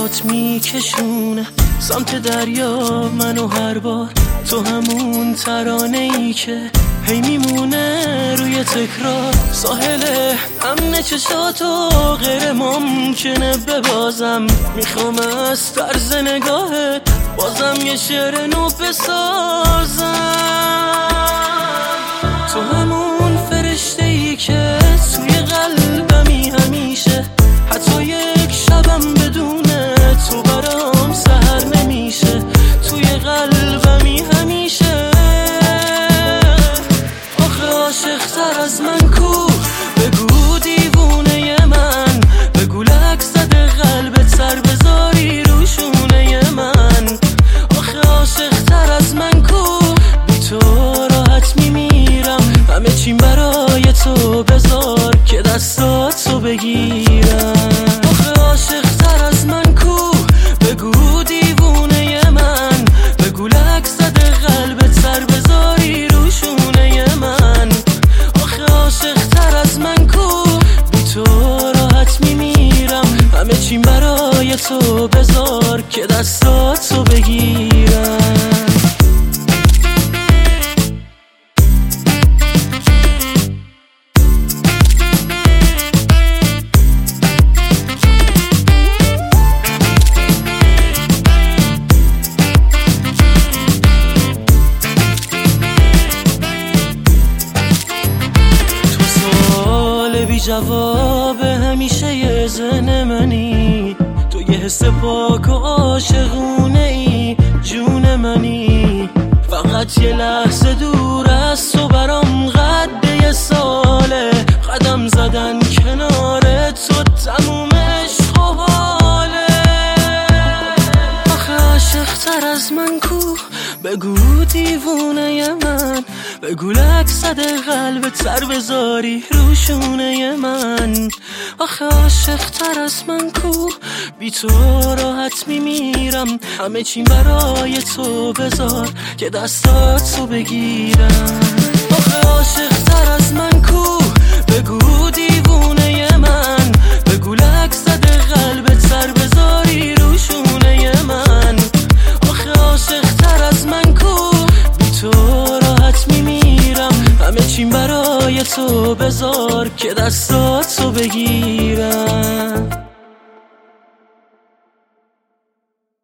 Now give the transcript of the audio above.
پات میکشونه سمت دریا منو هر بار، تو همون ترانه ای که هی میمونه روی تکرار. ساحل امن چشاتو غیر ممکنه ببازم، میخوام از طرز نگاهت بازم یه شعر نو بسازم. تو همون فرشته ای که توی قلبمی همیشه، حتی یک شبم بدون تو برام سحر نمیشه. توی قلبمی همیشه. آخه عاشق‌تر از من کو؟ بگو دیوونه من، بگو لک زده قلبت سر بذاری رو شونه من. آخه عاشق‌تر از من کو؟ بی تو راحت میمیرم، همه چیم برای تو بذار که دستاتو بگیرم. آخه عاشق‌تر از من کو؟ بگو دیوونه من، بگو لک زده قلبت سر بذاری رو شونه من. آخه عاشق‌تر از من کو؟ بی تو راحت میمیرم، همه چیم برای تو بذار که دستاتو بگیرم. بی جواب همیشه یه ذهن منی، تو یه حس پاک و عاشقونه ای، جون منی. فقط یه لحظه دور از تو برام قد یه ساله، قدم زدن کنار تو تموم عشق و حاله. آخه عاشق‌تر از من کو؟ بگو دیوونه من، بگو لک زده قلبت سر بذاری رو شونه من. آخه عاشق‌تر از من کو؟ بی تو راحت میمیرم، همه چیم برای تو بذار که دستاتو بگیرم. آخه عاشق‌تر از من کو؟ بگو دیوونه من، بگو لک زده قلبت سر بذاری رو شونه من. آخه عاشق‌تر از من کو؟ بی تو راحت میمیرم، همه چیم برای تو بذار که دستاتو بگیرم.